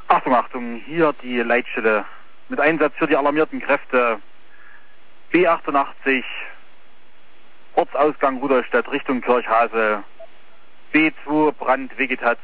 Achtung, Achtung, hier die Leitstelle. Mit Einsatz für die alarmierten Kräfte B88, Ortsausgang Rudolstadt Richtung Kirchhase, B2 Brandvegetation.